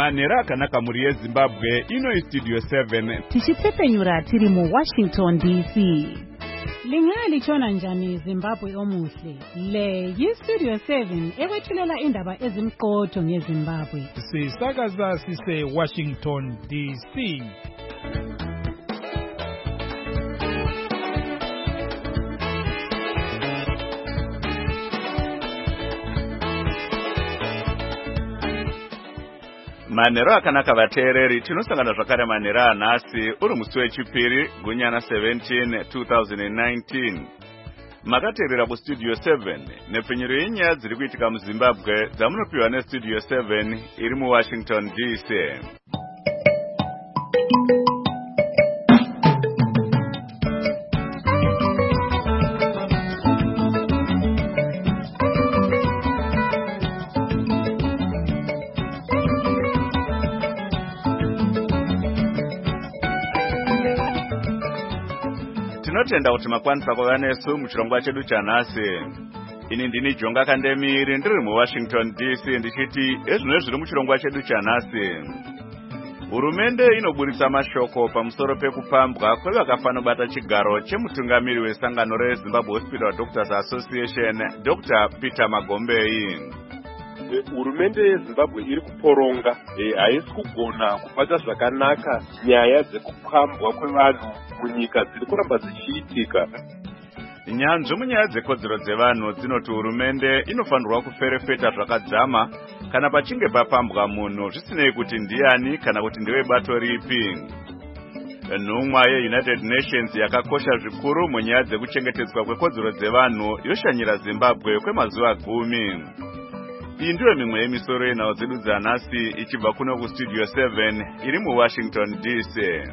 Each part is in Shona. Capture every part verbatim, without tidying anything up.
Manera akanaka muri yeZimbabwe ino Studio seven. Tichitsepenyura tiri mu Washington D C. Lingali chona njani Zimbabwe omuhle. Le yi Studio seven ewethulela indaba ezimqotho ngeZimbabwe. Sisakaza sise Washington D C. Manero akanaka vateereri tinosangana zvakare manera anhasi uri musi wechipiri gunyana seventeenth two thousand nineteen. Makateerera kuStudio seven nepfenyuro yenyaya dziri kuitika muZimbabwe dzamunopiwa neStudio seven iri muWashington D C. Tinotenda kuti makwanisa kuva nesu muchirongwa chedu chanhasi. Ini ndini Jonga Kandemiri ndiri muWashington D C ndichiti ezvino zviri muchirongwa chedu chanhasi. Hurumende inoburitsa mashoko pamusoro pekupambwa kwevakafanobata chigaro chemutungamiri wesangano reZimbabwe Hospital Doctors Association Doctor Peter Magombei. Hurumende yeZimbabwe iri kuporonga haisi kugona kubata zvakanaka nyaya dzekupambwa kwevanhu munyika dziri kuramba dzichiitika. Nyanzvi munyaya dzekodzero dzevanhu dzinoti hurumende inofanirwa kuferefeta zvakadzama kana pachinge papambwa munhu zvisinei kuti ndiani kana kuti ndewebato ripi. Nhumwa yeUnited Nations yakakosha zvikuru munyaya dzekuchengetedzwa kwekodzero dzevanhu yoshanyira Zimbabwe kwemazuva gumi. Iyi ndiyo mimwe yemisoro yenhau dzedu dzanhasi ichibva kuno kuStudio seven iri muWashington D C.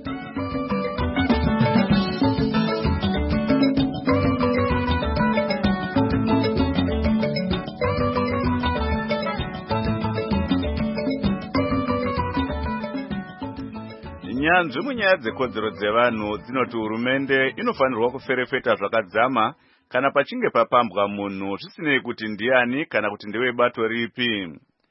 Nyanzvi munyaya dzekodzero dzevanhu dzinoti hurumende inofanirwa kuferefeta zvakadzama kana pachinge papambwa munhu zvisinei kuti ndiani kana kuti ndewebato ripi.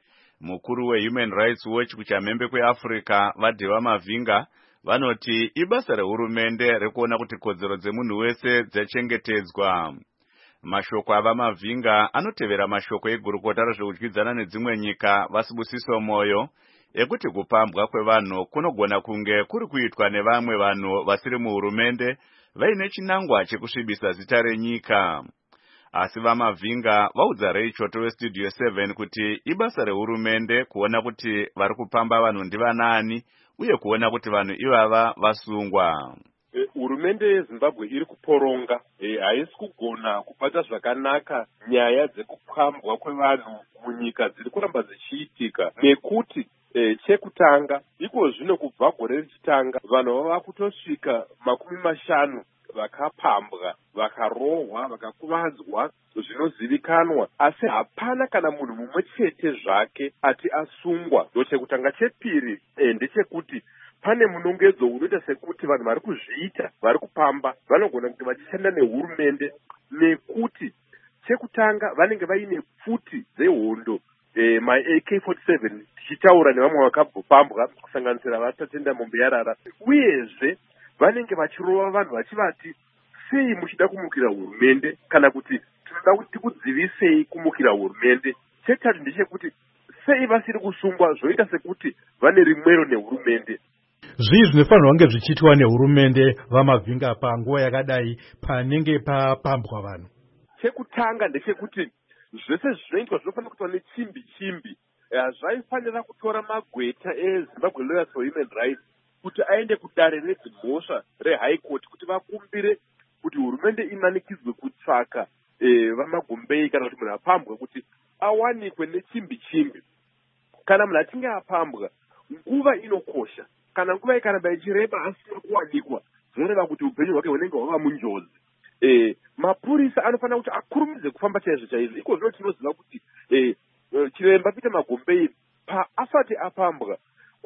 Mukuru weHuman Rights Watch kuchamhembe kweAfrica Vadheva Mavinga vanoti ibasa rehurumende rekuona kuti kodzero dzemunhu wese dzichengetedzwa. Mashoko ava Mavinga anotevera mashoko egurukota rezvekudyidzana nedzimwe nyika Vasibusiso Moyo ekuti kupambwa kwevanhu kunogona kunge kuri kuitwa nevamwe vanhu vasiri muhurumende vaine chinangwa chekusvibisa zita renyika. Asi vaMavinga vaudza Reichoto weStudio seven kuti ibasa rehurumende kuona kuti vari kupamba vanhu ndivanani uye kuona kuti vanhu ivava vasungwa. Hurumende yeZimbabwe iri kuporonga haisi kugona kubata zvakanaka nyaya dzekupambwa kwevanhu munyika dziri kuramba dzichiitika nekuti E, chekutanga iko zvino kubva gore rechitanga vanhu vava kutosvika makumi mashanu vakapambwa, vakarohwa, vakakuvadzwa zvinozivikanwa, asi hapana kana munhu mumwe chete zvake ati asungwa. Ndochekutanga. Chepiri e, ndechekuti pane munongedzo unoita sekuti vanhu vari kuzviita vari kupamba vanogona kuti vachishanda nehurumende nekuti chekutanga vanenge vaine pfuti dzehondo Eh, my A K forty-seven tichitaura nevamwe vakapambwa kusanganisira vatatenda Mumbuyarara, uyezve vanenge vachirova vanhu vachivati sei muchida kumukira hurumende kana kuti tinoda kuti tikudzivisei kumukira hurumende. Chetatu ndechekuti sei vasiri kusungwa zvoita sekuti vane rimwero nehurumende. Zvii zvinofanirwa kunge zvichiitwa nehurumende vaMavinga panguva yakadai panenge papambwa vanhu? Chekutanga ndechekuti zvese zvinoitwa zvinofanira kuitwa nechimbi chimbi. Zvaifanira kutora magweta eZimbabwe Lawyers for Human Rights kuti aende kudare redzimhosva reHigh Court kuti vakumbire kuti hurumende imanikidzwe kutsvaka e, vaMagombei kana kuti munhu apambwa kuti awanikwe nechimbi chimbi. Kana munhu achinge apambwa nguva inokosha, kana nguva ikaramba ichireba asina kuwanikwa zvinoreva kuti upenyu hwake hunenge hwava munjodzi. E, mapurisa anofanira kuti akurumidze kufamba chaizvo chaizvo. Iko zvino tinoziva kuti e, chiremba Peter Magombei paasati apambwa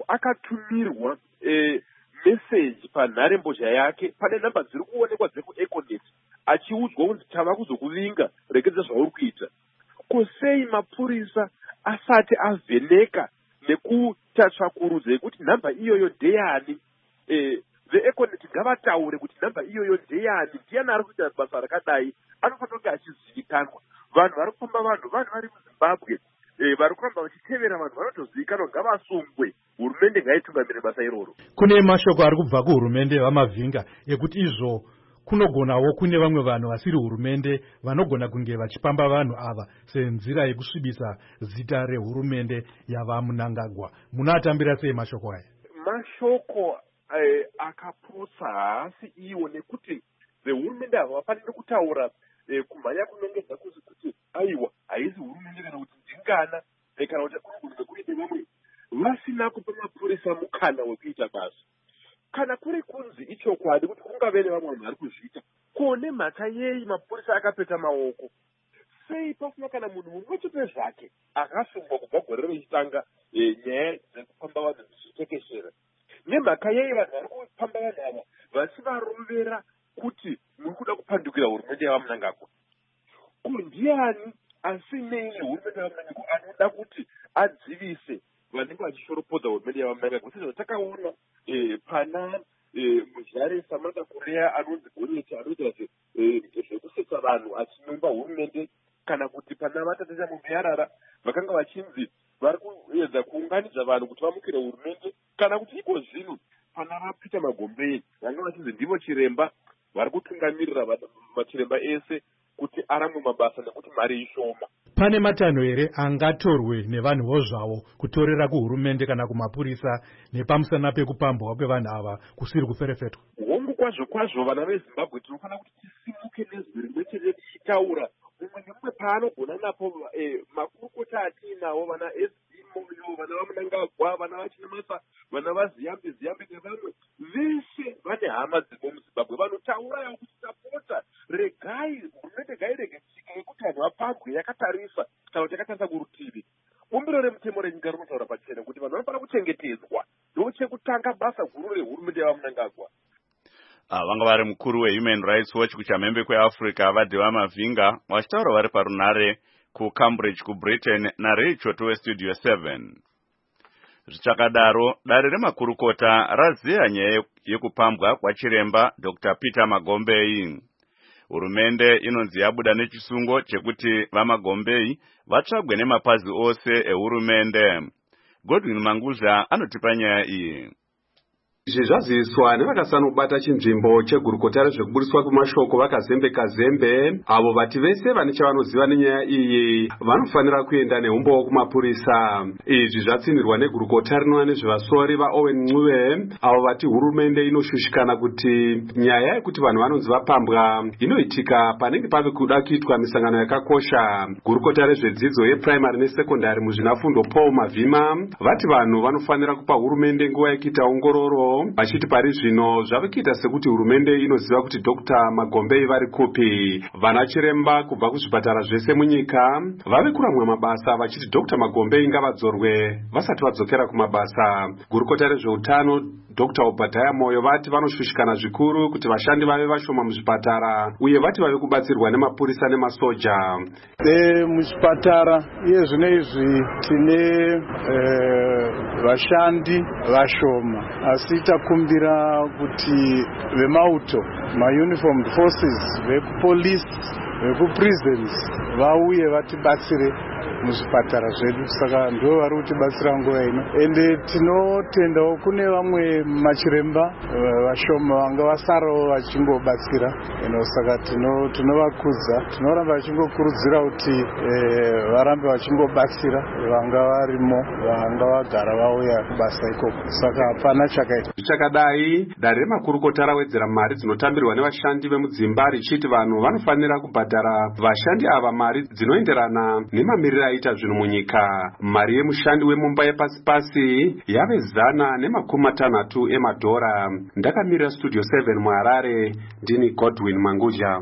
akatumirwa e, meseji panharembozha yake pane namba dziri kuonekwa dzekuEconet achiudzwa kuti tava kuzokuvinga rekedza zvauri kuita. Kosei mapurisa asati avheneka nekutatsvakurudza yekuti nhamba iyoyo ndeyani. eh, veekoneti ngavataure kuti nhamba iyoyo ndeyani, ndiyani ari kuita basa rakadai, anofanira kunge achizivikanwa. Vanhu vari kufamba vanhu vanhu vari muZimbabwe vari kuramba vachitevera vanhu vanotozivikanwa, ngavasungwe, hurumende ngaitungamire basa iroro. Kune mashoko ari kubva kuhurumende vamavhinga ekuti izvo kunogonawo kune vamwe vanhu vasiri hurumende vanogona kunge vachipamba vanhu ava senzira yekusvibisa zita rehurumende yavaMnangagwa. Munatambira sei mashoko aya? Mashoko eh, akaputsa haasi iwo, nekuti vehurumende ava vafanire kutaura eh, kumhanya kunongedza kuzi kuti aiwa haisi hurumende kana kuti ndingana eh, kana kuti kunogona kuite vamwe vasina kupa mapurisa mukana wekuita basa. Kana kuri kunzi ichokwadi kuti kungave nevamwe vanhu vari kuzviita, kone mhaka yei mapurisa akapeta maoko? Sei pasina kana munhu mumwe chete zvake akasungwa kubva gore rechitanga e, nyaya dzekupamba vanhu zvichitekeshera? Nemhaka yei vanhu vari kupamba vanhu ava vachivarovera kuti muri kuda kupandukira hurumende yavaMnangagwa? Kundiani asinei nehurumende yavaMnangagwa anoda kuti adzivise vanenge vachishoropodza hurumende yavaMnangagwa? Sezvo takaona eh, pana eh, muzhare Samantha Korea anonzi gonyeti anoita zvekusetsa vanhu achinyumba hurumende, kana kuti pana vatateza mumbayarara vakanga vachinzi vari kuedza kuunganidza vanhu kuti vamukire hurumende, kana kuti iko zvino pana vaPeter Magombei vanga vachinzi ndivo chiremba vari kutungamirira machiremba ese kuti aramwe mabasa nekuti mari ishoma. Pane matanho here angatorwe nevanhuwo zvavo kutorera kuhurumende kana kumapurisa nepamusana pekupambwa kwevanhu ava kusiri kuferefetwa? Hongu kwazvo kwazvo vana veZimbabwe tinofanira kuti tisimuke nezwi rimwe chete tichitaura, mumwe nemumwe paanogona napo. eh, makurukota atiinawo, vana S D Moyo, vana vaMnangagwa, vana vaChinamasa, vana vaZiyambi Ziyambi nevamwe veshe vane hama dzimo muZimbabwe vanotaurawo kuti tapota regai hurumende ngairege tsika yekuti vanhu vapambwe yakatarisa kana kuti yakatarisa kurutivi. Bumbiro remutemo renyika rinotaura pachena kuti vanhu vanofanira kuchengetedzwa, ndo chekutanga basa guru rehurumende yavaMnangagwa. Ah, vanga vari mukuru weHuman Rights Watch kuchamhembe kweAfrica Vadhiva Mavhinga vachitaura vari parunare kuCambridge kuBritain naRachel weStudio seven. Zvichakadaro, dare remakurukota raziya nyaya yekupambwa kwachiremba Doctor Peter Magombei. Hurumende inonzi yabuda nechisungo chekuti vaMagombei vatsvagwe nemapazi ose ehurumende. Godwin Manguzha anotipa nyaya iyi. Izvi zvaziviswa nevakasanobata chinzvimbo chegurukota rezvekuburiswa kwemashoko vakazembe kazembe, avo vati vese vane chavanoziva nenyaya iyi vanofanira kuenda neumbowo kumapurisa. Izvi zvatsinirwa negurukota rinoona nezvevasori vaOwen Ncube, avo vati hurumende inoshushikana kuti nyaya yekuti vanhu vanonzi vapambwa inoitika panenge pave kuda kuitwa misangano yakakosha. Gurukota rezvedzidzo yeprimary nesekondari muzvinafundo Paul Mavhima vati vanhu vanofanira kupa hurumende nguva yekuita ongororo, vachiti pari zvino zvave kuita sekuti hurumende inoziva kuti Doctor Magombei vari kupi. Vana chiremba kubva kuzvipatara zvese munyika vave kuramwa mabasa vachiti Doctor Magombei ngavadzorwe vasati vadzokera kumabasa. Gurukota rezveutano Doctor Obadiah Moyo vati vanoshushikana zvikuru kuti vashandi vave vashoma muzvipatara uye vati vave kubatsirwa nemapurisa nemasoja. E, muzvipatara iye zvino izvi tine e, vashandi vashoma, asi takumbira kuti vemauto mauniformed forces vekupolisi vekuprisons vauye vatibatsire muzvipatara zvedu, saka ndo vari kutibatsira nguva ino. Ende tinotendawo kune vamwe machiremba vashoma vanga vasarawo vachingobatsira, ino saka tinovakudza, tinoramba vachingokurudzira kuti varambe vachingobatsira vanga varimo, vanga vagara vauya kubasa ikoko, saka hapana chakaita. Zvichakadai, dare remakurukota rawedzera mari dzinotambirwa nevashandi vemudzimba richiti vanhu vanofanira kubhadhara vashandi ava mari dzinoenderana nemamiriro aita zvinhu munyika. Mari yemushandi wemumba yepasi pasi yave zana nemakumi matanhatu emadhora. Ndakamirira Studio seven muHarare, ndini Godwin Manguzha.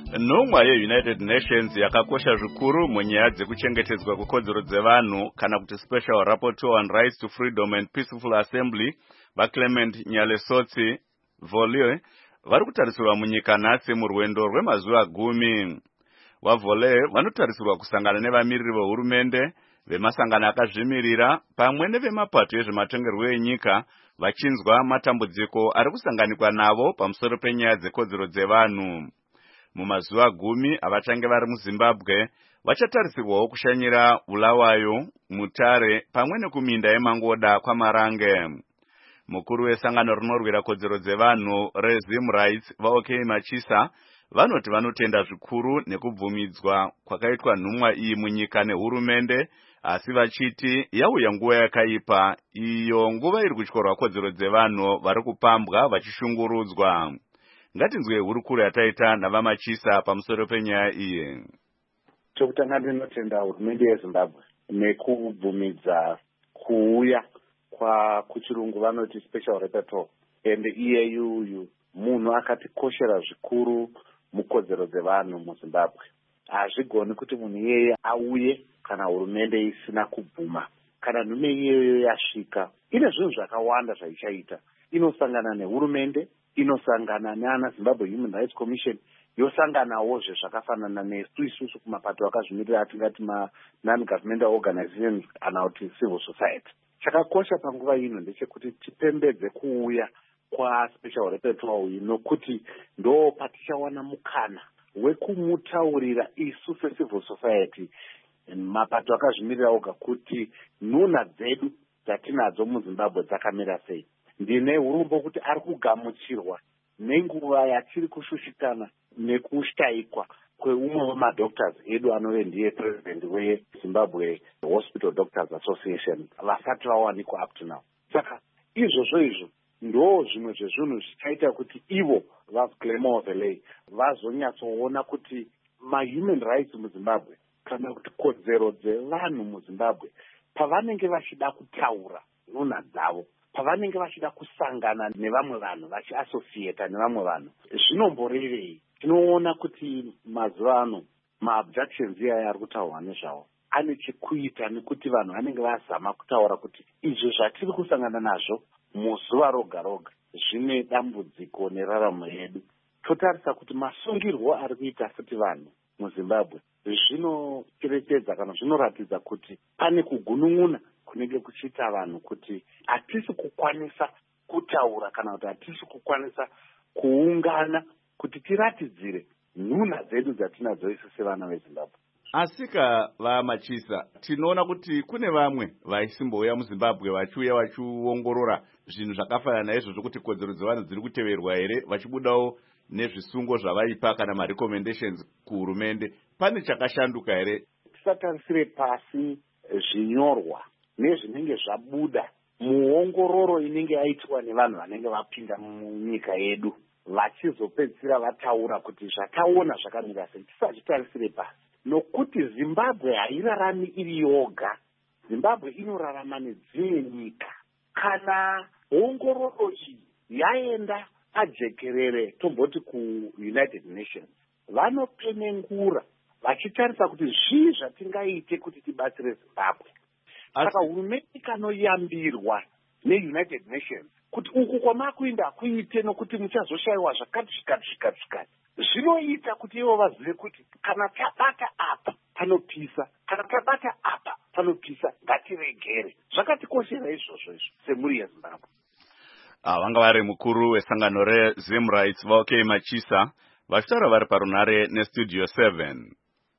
Nhomwa yeUnited Nations yakakosha zvikuru munyaya dzekuchengetedzwa kwekodzero dzevanhu kana kuti Special Rapporteur on Rights to Freedom and Peaceful Assembly vaClement Nyalesotsi Volio vari kutarisirwa munyika nhasi murwendo rwemazuva gumi. VaVolio vanotarisirwa kusangana nevamiriri vehurumende, vemasangano akazvimirira pamwe nevemapato ezvematongerwo enyika vachinzwa matambudziko ari kusanganikwa navo pamusoro penyaya dzekodzero dzevanhu. Mumazuva gumi avachange vari muZimbabwe vachatarisirwawo kushanyira Bulawayo, Mutare pamwe nekuminda yeMangoda kwaMarange. Mukuru wesangano rinorwira kodzero dzevanhu reZim Rights vaOK Machisa vanoti vanotenda zvikuru nekubvumidzwa kwakaitwa nhumwa iyi munyika nehurumende, asi vachiti yauya nguva yakaipa iyo nguva iri kutyorwa kodzero dzevanhu vari kupambwa vachishungurudzwa. Ngatinzwe hurukuru yataita navaMachisa pamusoro penyaya iyi. Chokutanga ndinotenda hurumende yeZimbabwe nekubvumidza kuuya kwa kuchirungu vanoti Special Rapporteur, ende iyeyuyu munhu akatikoshera zvikuru mukodzero dzevanhu muZimbabwe. Hazvigoni kuti munhu iyeye auye kana hurumende isina kubvuma. Kana nhume iyeyo yasvika, ine zvinhu zvakawanda zvaichaita. Inosangana nehurumende, inosangana neana Zimbabwe Human Rights Commission, yosanganawo zvakafanana nesu isusu kumapato akazvimirira atingati ma-non-governmental organizations kana kuti civil society. Chakakosha panguva ino ndechekuti tipembedze kuuya kwaSpecial Rapporteur uyu nokuti ndo patichawana mukana wekumutaurira isu secivil society mapato akazvimirira oga kuti nhunha dzedu dzatinadzo muZimbabwe dzakamira sei. Ndine hurumbo kuti ari kugamuchirwa nenguva yachiri kushushikana nekushtaikwa kweumwe wemadoctors edu anove ndiye president weZimbabwe Hospital Doctors Association vasati vawanikwa up to now. Saka izvozvo izvo ndo zvimwe zvezvinhu zvichaita kuti ivo vaClement Volio vazonyatsoona kuti ma-human rights muZimbabwe kana kuti kodzero dzevanhu muZimbabwe pavanenge vachida kutaura nhunha dzavo, pavanenge vachida kusangana nevamwe vanhu vachiassociata nevamwe vanhu zvinomborevei. Tinoona kuti mazuva ano ma-abductions iyaya ari kutaurwa nezvawo ane chekuita nekuti vanhu vanenge vazama kutaura kuti izvo zvatiri kusangana nazvo muzuva roga roga zvine dambudziko neraramo yedu. Totarisa kuti masungirwo ari kuita futi vanhu muZimbabwe zvinocherechedza kana zvinoratidza kuti pane kugunun'una kunenge kuchiita vanhu kuti hatisi kukwanisa kutaura kana kuti hatisi kukwanisa kuungana kuti tiratidzire nhunha dzedu dzatinadzo isu sevana veZimbabwe. Asika vaMachisa, tinoona kuti kune vamwe vaisimbouya muZimbabwe vachiuya vachiongorora zvinhu zvakafanana naizvozvo kuti kodzero dzevanhu dziri kuteverwa here, vachibudawo nezvisungo zvavaipa kana ma-recommendations kuhurumende. Pane chakashanduka here? Tisatarisire pasi zvinyorwa nezvinenge zvabuda muongororo inenge yaitwa nevanhu vanenge vapinda munyika yedu vachizopedzisira vataura kuti zvataona zvakamira sei. Tisazvitarisire pasi nokuti Zimbabwe hairarami iri yoga. Zimbabwe inorarama nedzimwe nyika. Kana ongororo iyi yaenda ajekerere tomboti kuUnited Nations, vanopenengura vachitarisa kuti zvii zvatingaite kuti tibatsire Zimbabwe. Saka hurumende kanoyambirwa neUnited Nations kuti uku kwamakuenda kuite nokuti muchazoshayiwa zvakati zvikati zvikati zvikati. Zvinoita kuti ivo vazive kuti kana tabata apa panopisa, kana tabata apa panopisa, ngatiregere. Zvakatikoshera izvozvo izvo semhuri yeZimbabwe. Vanga vari mukuru wesangano reZim Rights vaOK Machisa vachitaura vari parunare neStudio seven.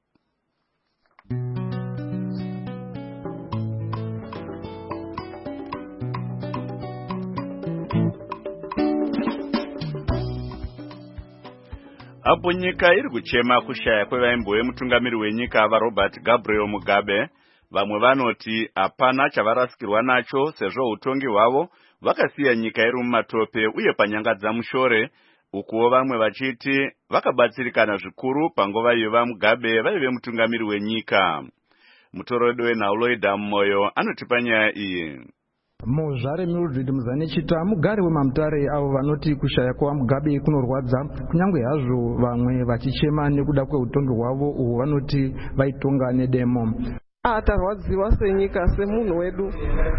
Apo nyika iri kuchema kushaya kwevaimbowe mutungamiri wenyika vaRobert Gabriel Mugabe, vamwe vanoti hapana chavarasikirwa nacho sezvo utongi hwavo vakasiya nyika iri mumatope uye panyangadza mushore, ukuwo vamwe vachiti vakabatsirikana zvikuru panguva iyo vaMugabe vaive mutungamiri wenyika. Mutoredo weNhauloida Moyo anotipa nyaya iyi. Mozvare Mildred Muzanechita mugari wemamutare avo vanoti kushaya kwaMugabe kunorwadza, kunyange hazvo vamwe vachichema nekuda kweutongi hwavo uhwo vanoti vaitonga nedemo. Tarwadziwa senyika semunhu wedu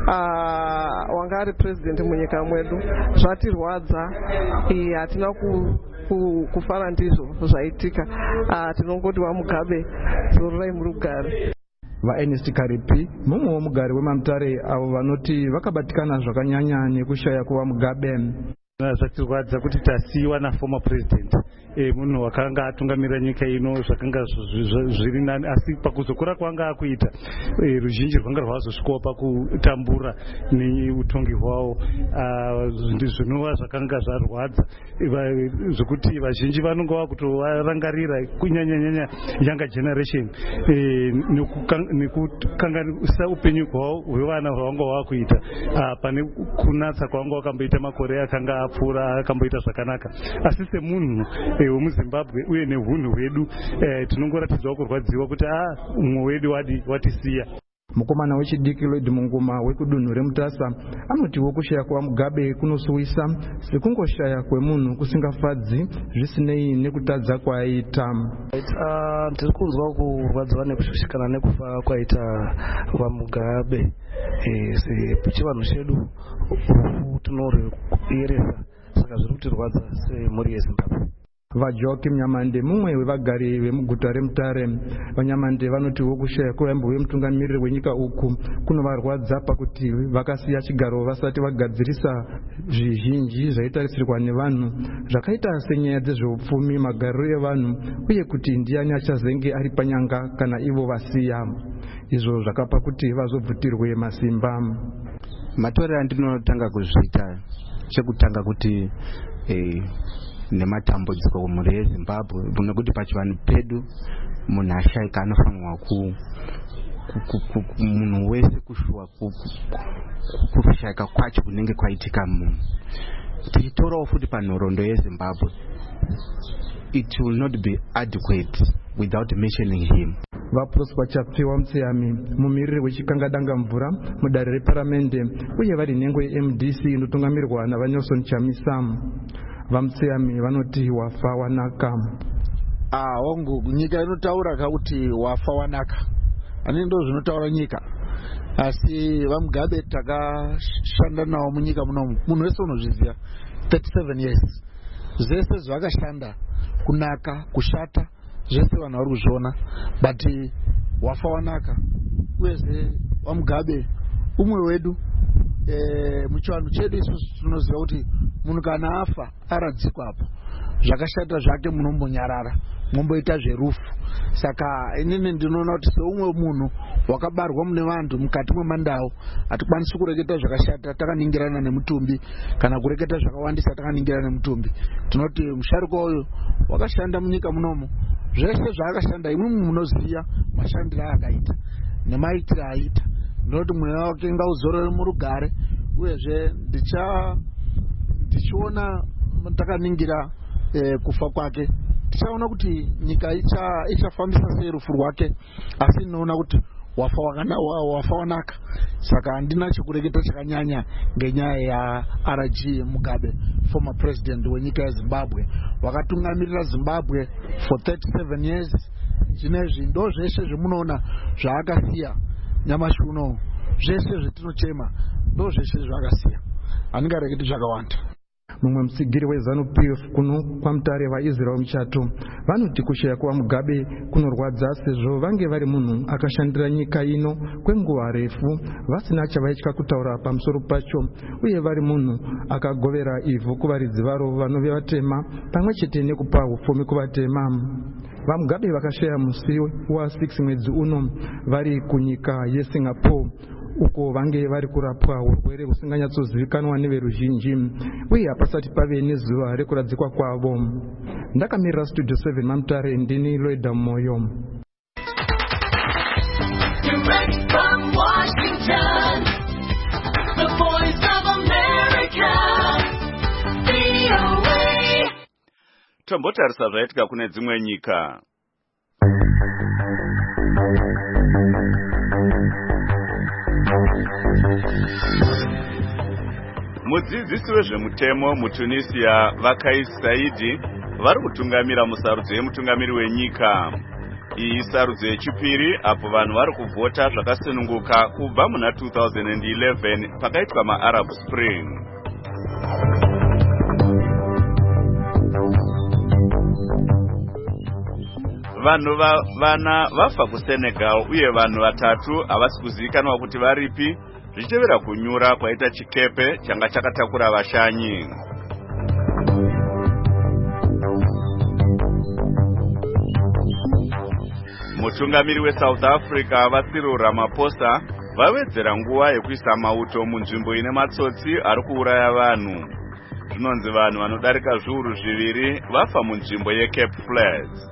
wanga ari president munyika mwedu, zvatirwadza, hatina kufara ndizvo zvaitika. Tinongoti waMugabe zorurai murugare. VaErnest Karipi mumwe womugari wemamutare avo vanoti vakabatikana zvakanyanya nekushaya kwaMugabe. Zvatirwadza kuti tasiyiwa naformer president, e munhu wakanga atungamirira nyika ino zvakanga zviri nani, asi pakuzokura kwanga akuita e, ruzhinji rwanga rwazosvikawo pakutambura neutongi hwavo, zvinova zvakanga zvarwadza zvokuti vazhinji vanonga vakutovarangarira kunyanyanyanya younger generation e, nekukanganisa upenyu hwavo hwevana hwavanga vakuita pane kunatsa kwavanga vakamboita makore akanga apfuura akamboita zvakanaka. Asi semunhu wemuZimbabwe uye neunhu hwedu tinongoratidzawo kurwadziwa kuti ah umwe wedu watisiya. Mukomana wechidiki Lloyd Munguma wekudunhu reMutasa anotiwo kushaya kwaMugabe kunosuwisa sekungoshaya kwemunhu kusingafadzi zvisinei nekutadza kwaiita. Tiri kunzwa kurwadziwa nekushushikana nekufa kwaita kwaMugabe. Sechivanhu chedu tinorieresa, saka zviri kutirwadza semhuri yeZimbabwe. VaJoakim Nyamande mumwe wevagari vemuguta reMutare, vaNyamande vanotiwo kushaya kwevambo vemutungamiriri wenyika uku kunovarwadza pakuti vakasiya chigaro vasati vagadzirisa zvizhinji zvaitarisirwa nevanhu zvakaita senyaya dzezveupfumi, magariro evanhu uye kuti ndiani achazenge ari panyanga kana ivo vasiya. Izvo zvakapa kuti vazobvutirwe masimba. Matorero andinotanga kuzviita chekutanga kuti eh, nematambudziko mumhuri yeZimbabwe, nekuti pachivanhu pedu munhu ashaika anofanirwa ku munhu wese kushuwa kushaika kwacho kunenge kwaitika munhu. Tichitorawo futi panhoroondo yeZimbabwe, it will not be adequate without mentioning him. VaProsper Chapfiwa Mutseyami mumiriri wechikangadanga mvura mudare reparamende uye vari nhengo yeM D C inotungamirwa navaNelson Chamisa. VaMutseyami vanoti wafa wanaka. Ah wangu nyika inotaura kuti wafa wanaka, ani ndo zvinotaura nyika. Asi vaMugabe takashanda nawo munyika munomu, munhu wese unozviziva, thirty-seven years zvese zvakashanda kunaka kushata zvese vanhu vari kuzviona, but wafa wanaka. Uyezve vaMugabe umwe wedu e, muchivanhu chedu isusu tinoziva kuti munhu kana afa aradzikwa apo zvakashata zvake munombonyarara momboita zverufu. Saka inini ndinoona kuti seumwe munhu wakabarwa mune vantu mukati mwemandau hatikwanisi kureketa zvakashata takaningirana nemutumbi kana kureketa zvakawandisa takaningirana nemutumbi. Tinoti musharuka uyu wakashanda munyika munomu, zvese zvaakashanda imwimwi munoziya mashandiro aakaita nemaitiro aita. Ndinoti mweya wake ngauzorore murugare, uyezve ndicha ndichiona takaningira e, kufa kwake tichaona kuti nyika icha ichafambisa sei rufu rwake, asi ndinoona kuti wafa wakana wafa wanaka. Saka handina chekureketa chakanyanya ngenyaya ya R G Mugabe, former president wenyika yeZimbabwe, wakatungamirira Zimbabwe for thirty-seven years. Zvinezvi ndo zvese zvemunoona zvaakasiya nyamashi uno, zvese zvetinochema ndo zvese zvaakasiya, handingareketi zvakawanda. Mumwe musigiri weZanu P F kuno kwaMutare vaIsrael Muchato vanoti kushaya kwaMugabe kunorwadza sezvo vange vari munhu akashandira nyika ino kwenguva refu vasina chavaitya kutaura pamusoro pacho, uye vari munhu akagovera ivhu kuvaridzi varo vanove vatema pamwe chete nekupa upfumi kuvatema. VaMugabe vakashaya musi wa six mwedzi uno vari kunyika yeSingapore uko vange vari kurapwa urwere husinganyatsozivikanwa neveruzhinji uye hapasati pave nezuva rekuradzikwa kwavo. Ndakamirira Studio seven maMutare, ndini Loida Moyo. Tombotarisa zvaitika kune dzimwe nyika. mudzidzisi wezvemutemo mutunisia Vakais Saidi vari kutungamira musarudzo yemutungamiri wenyika. Iyi sarudzo yechipiri apo vanhu vari kuvhota zvakasununguka kubva muna two thousand eleven pakaitwa maArab Spring. Vanhu va, vana vafa kuSenegal uye vanhu vatatu havasi kuzivikanwa kuti varipi zvichitevera kunyura kwaita chikepe changa chakatakura vashanyi. Mutungamiri weSouth Africa vaCyril Ramaphosa vawedzera nguva yekuisa mauto munzvimbo ine matsotsi ari kuuraya vanhu. Zvinonzi vanhu vanodarika zviuru zviviri vafa munzvimbo yeCape Flats.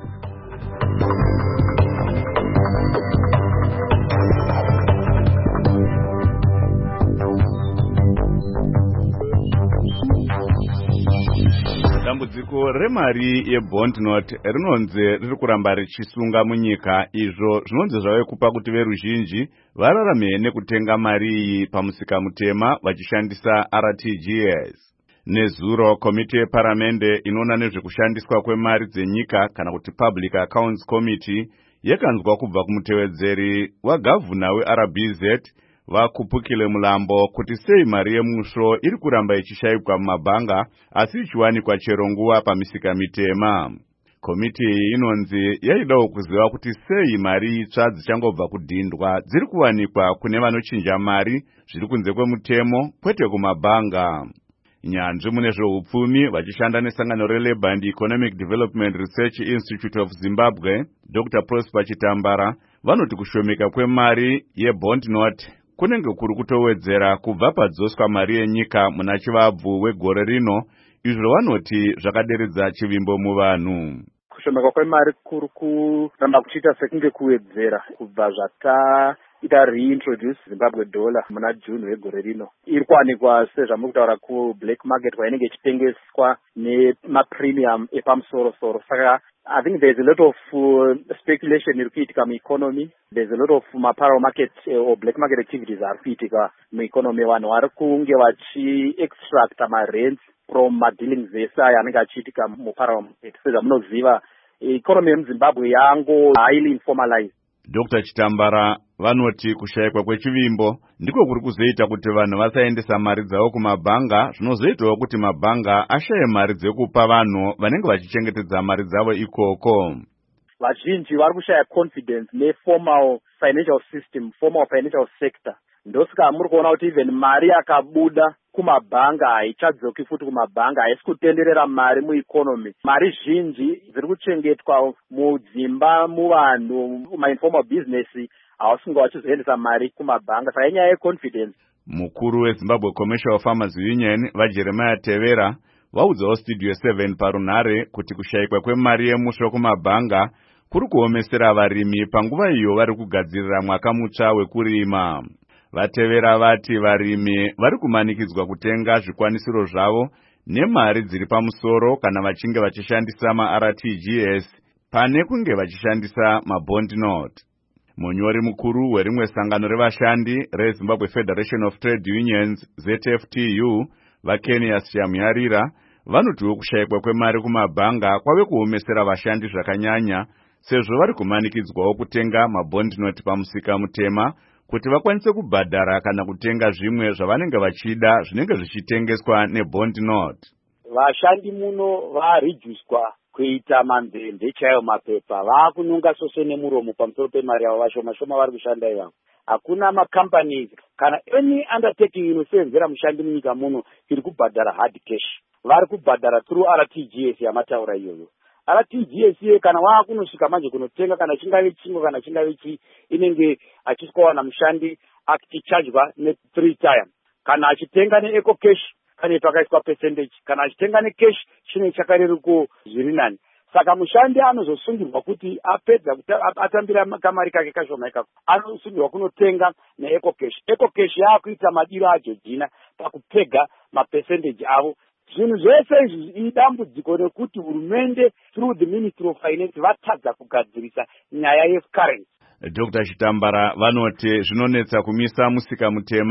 Dambudziko remari yebond note rinonzi riri kuramba richisunga munyika. Izvo zvinonzi zvave kupa kuti veruzhinji vararame nekutenga mari iyi pamusika mutema vachishandisa R T G S. Nezuro komiti yeparamende inoona nezvekushandiswa kwemari dzenyika kana kuti Public Accounts Committee yakanzwa kubva kumutevedzeri wagavhuna weR B Z Vakupukile Mulambo kuti sei mari yemusho iri kuramba ichishayikwa mumabhanga asi ichiwanikwa chero nguva pamisika mitema. Komiti iyi inonzi yaidawo kuziva kuti sei mari itsva dzichangobva kudhindwa dziri kuwanikwa kune vanochinja mari zviri kunze kwemutemo kwete kumabhanga. Nyanzvi mune zveupfumi vachishanda nesangano reLabour and Economic Development Research Institute of Zimbabwe, Doctor Prosper Chitambara, vanoti kushomeka kwemari yebond note kunenge kuri kutowedzera kubva padzoswa mari yenyika muna chivabvu wegore rino, izvo vanoti zvakaderedza chivimbo muvanhu. Kushomeka kwemari kuri kuramba kuchiita sekunge kuwedzera kubva zvata ita reintroduce Zimbabwe dollar muna June wegore rino. Iri kuwanikwa sezvamuri kutaura ku-black market kwainenge ichitengeswa nemapremium epamusoro-soro. Saka I think there's a lot of uh, speculation iri kuitika mueconomy. There's a lot of maparallel market uh, or black market activities ari kuitika mueconomy. Vanhu vari kunge vachi-extracta ma-rents from ma-dealings ese aya anenge achiitika muparallel market. Sezvamunoziva, economy yemuZimbabwe yango highly informalized. Doctor Chitambara vanoti kushayikwa kwechivimbo ndiko kuri kuzoita kuti vanhu vasaendesa mari dzavo kumabhanga, zvinozoitawo kuti mabhanga ashaye mari dzekupa vanhu vanenge vachichengetedza mari dzavo ikoko. Vazhinji vari kushaya confidence neformal financial system, formal financial sector. Ndosaka muri kuona kuti even mari yakabuda kumabhanga haichadzoki futi kumabhanga, haisi kutenderera mari mueconomy. Mari zhinji dziri kuchengetwa mudzimba muvanhu mainformal business havasinga vachizoendesa mari kumabhanga. Saka inyaya yeconfidence. Mukuru weZimbabwe Commercial Farmers Union vaJeremiah Tevera vaudzawo Studio seven parunhare kuti kushayikwa kwemari yemusho kumabhanga kuri kuomesera varimi panguva iyo vari kugadzirira mwaka mutsva wekurima. Vatevera vati varimi vari kumanikidzwa kutenga zvikwanisiro zvavo nemari dziri pamusoro kana vachinge vachishandisa maR T G S pane kunge vachishandisa mabond note. Munyori mukuru werimwe sangano revashandi reZimbabwe Federation of Trade Unions Z F T U vaKenias Shamuyarira vanotiwo kushayikwa kwemari kumabhanga kwave kuomesera vashandi zvakanyanya sezvo vari kumanikidzwawo kutenga mabond note pamusika mutema kuti vakwanise kubhadhara kana kutenga zvimwe zvavanenge vachida zvinenge zvichitengeswa nebond note. Vashandi muno varijuswa kuita manzende chaiwo mapepa, vakununga sose nemuromo pamusoro pemari yavo, vashoma shoma vari kushanda ivavo. Hakuna macompanies kana any undertaking inosenzera mushandi munyika muno iri kubhadhara hard cash. Vari kubhadhara through R T G S yamataura iyoyo. R T G S ye kana wakunosvika manje kunotenga kana chingave chingo kana chingave chi inenge achiswa na mushandi achichargewa ne three time. Kana achitenga ne eco cash kana pakaiswa percentage, kana achitenga ne cash chine chakareruko zviri nani. Saka mushandi anozosungirwa kuti apedza atambira kamari kake kashoma ikako anosungirwa kunotenga ne eco cash. Eco cash yakuita madiro ajojina pakupega ma percentage avo. Zvinhu zvese izvi idambudziko rekuti hurumende through the Ministry of Finance vatadza kugadzirisa nyaya yecurrency. Doctor Chitambara vanoti zvinonetsa kumisa musika mutema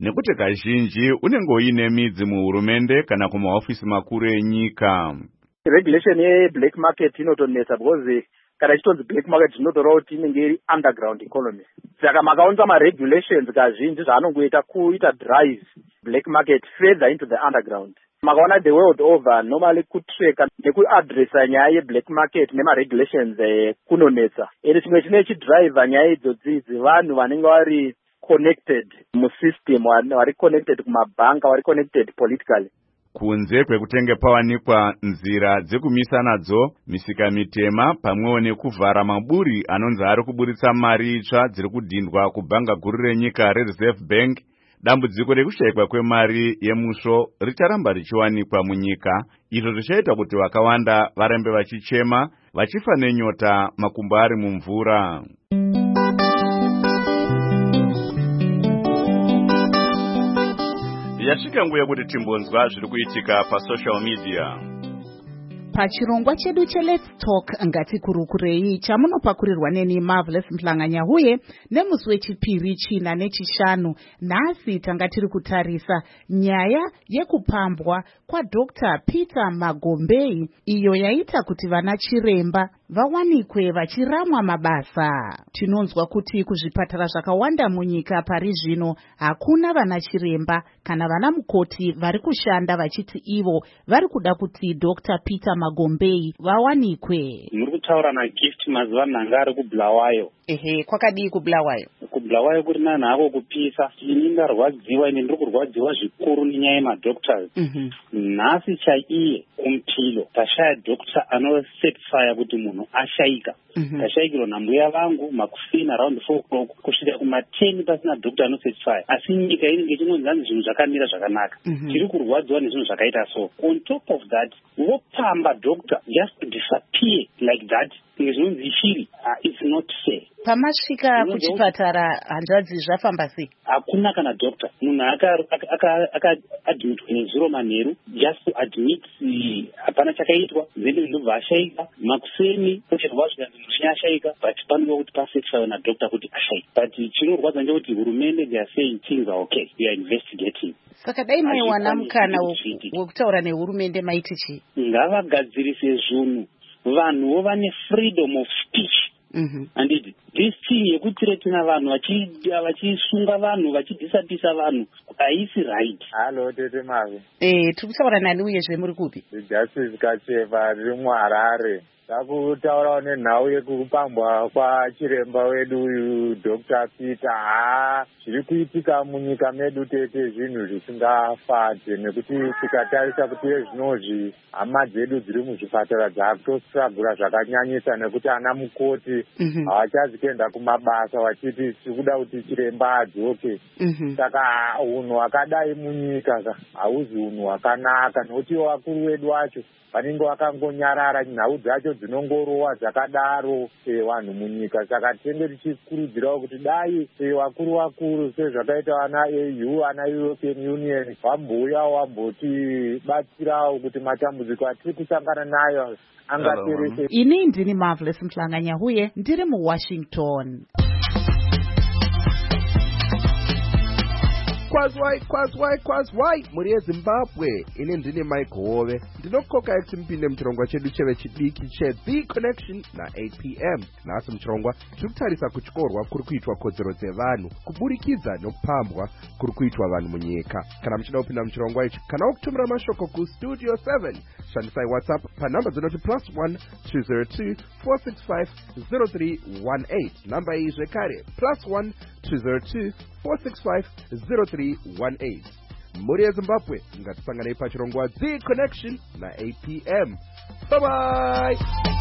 nekuti kazhinji unenge uine midzi muhurumende kana kumahofisi makuru enyika. Regulation ye-black market inotonetsa because kana ichitonzi black market zvinotaura kuti inenge iri underground economy. Saka makaunza ma-regulations kazhinji zvaanongoita kuita drive black market further into the underground. Makaona the world over normally kutreka nekuadressa nyaya ye-black market nema-regulations eh, kunonetsa. Ende chimwe chine chidriver nyaya idzodzi vanhu vanenge vari connected musystem, vari connected kumabhanka, vari connected politically. Kunze kwekutenge pawanikwa nzira dzekumisa nadzo misika mitema pamwewo nekuvhara maburi anonzi ari kuburitsa mari itsva dziri kudhindwa kubhanga guru renyika reReserve Bank, dambudziko rekushayikwa kwemari yemusvo richaramba richiwanikwa munyika, izvo zvichaita kuti vakawanda varambe vachichema vachifa nenyota makumbo ari mumvura. Yasvika nguva yekuti timbonzwa zviri kuitika pasocial media. Pachirongwa chedu che Let's Talk ngatikurukurei chamunopakurirwa neni Marvelous Mhlanganyahuye nemusi wechipiri china nechishanu. Nhasi tanga tiri kutarisa nyaya yekupambwa kwaDr Peter Magombei, iyo yaita kuti vana chiremba vawanikwe vachiramwa mabasa. Tinonzwa kuti kuzvipatara zvakawanda munyika pari zvino hakuna vana chiremba kana vana mukoti vari kushanda vachiti ivo vari kuda kuti Dr Peter Magombei vawanikwe. Muri kutaura na Gift mazuva nanga ari kuBulawayo. Ehe, kwakadii kuBulawayo? kuBulawayo kuri nani hako kupisa. Ini ndarwadziwa, ini ndiri kurwadziwa zvikuru nenyaya yemadoctors. Nhasi chaiye kuMphilo tashaya doctor anocertifya kuti munhu ashayika. Tashayikirwa nambuya vangu makufina around four o'clock kusvika kuma ten pasina doctor anocertifya. Asi nyika inenge ichingonzanzi zvinhu zvakamira zvakanaka. Tiri kurwadziwa nezvinhu zvakaita so. On top of that, vopamba doctor just to disappear like that. Zvinonzi shiri, it's not fair. Pamasvika kuchipatara hanzvadzi zvafamba sei? Hakuna kana doctor. Munhu aka-admitwa nezuro manheru just to admit hapana chakaitwa, zende ndobva ashayika. Makuseni kucherwa zvikanzi munhu ashayika, but panoda kuti pacertifywe nadoctor kuti ashayika. But chinorwadza ndechekuti hurumende they are saying things are okay, we are investigating. Saka dai maiwana mukana wekutaura nehurumende maiti chii? Ngavagadzirise zvinhu. Vanhu vane freedom of speech. Mm-hmm. And it, this thing yekuthreatina vanhu vachisunga vanhu vachidisapisa vanhu haisi right. Hello tete Mave. Eh, tiri kutaura nani uyezve muri kupi? Justice Kachepa riri muHarare. Takutaurawo nenhau yekupambwa kwachiremba wedu uyu Dr Peter. Ha, zviri kuitika munyika medu tete zvinhu zvisingafadze, nekuti tikatarisa kuti zvinozvi hama dzedu dziri muzvipatara dzakutosiragura zvakanyanyisa, nekuti ana mukoti havachazi kuenda kumabasa vachiti tikuda kuti chiremba adzoke. Saka unhu hwakadai munyika hauzi unhu hwakanaka, nekuti vakuru vedu vacho vanenge vakangonyarara, nhau dzacho dzinongorowa dzakadaro vanhu munyika. Saka tinenge tichikurudzirawo kuti dai vakuru vakuru sezvakaita vana A U, ana European Union vambouyawo vambotibatsirawo kuti matambudziko atiri kusangana nayo angaperese. Ini ndini Marvelous Mhlanganyahuye, ndiri muWashington. Kwazwai, kwazwai, kwazwai, muri yeZimbabwe. Ine ndini Mike Hove. Ndinokoka kuti mpinde muchirongwa chedu cheve chidiki che The Connection na eight p m. Nhasi muchirongwa tiri kutarisa kuchikorwa kuri kuitwa kodzero dzevanhu kuburikidza nokupambwa kuri kuitwa vanhu munyika. Kana muchida kupinda muchirongwa ichi, kana kutumira mashoko ku Studio seven, shandisai WhatsApp panhamba dzinoti plus one two zero two four six five zero three one eight. Namba iyi zvekare plus one two zero two four six five zero three one eight. Muri yeZimbabwe, ngatisanganei pachirongwa The Connection na eight p m. Bye bye.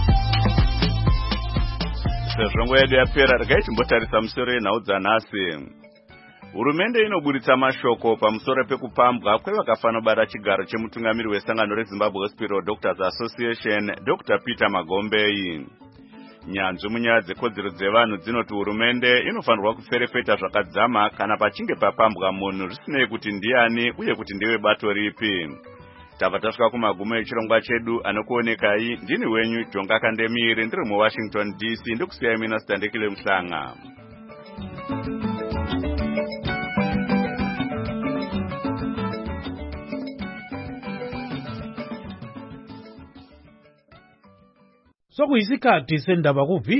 Sezvongo yedu yapera, regai timbotarisa musoro yenhau dzanhasi. Hurumende inoburitsa mashoko pamusoro pekupambwa kwevakafanobata chigaro chemutungamiri wesangano reZimbabwe Hospital Doctors Association Dr Peter Magombei. Nyanzvi munyaya dzekodzero dzevanhu dzinoti hurumende inofanirwa kuferefeta zvakadzama kana pachinge papambwa munhu zvisinei kuti ndiani uye kuti ndewe bato ripi. Tabva tasvika kumagumo echirongwa chedu, anokuonekai ndini wenyu Jonga Kandemire, ndiri muWashington D C, ndikusiyai mina Sitandekile Mhlanga. sokuyisikhathi sendaba ku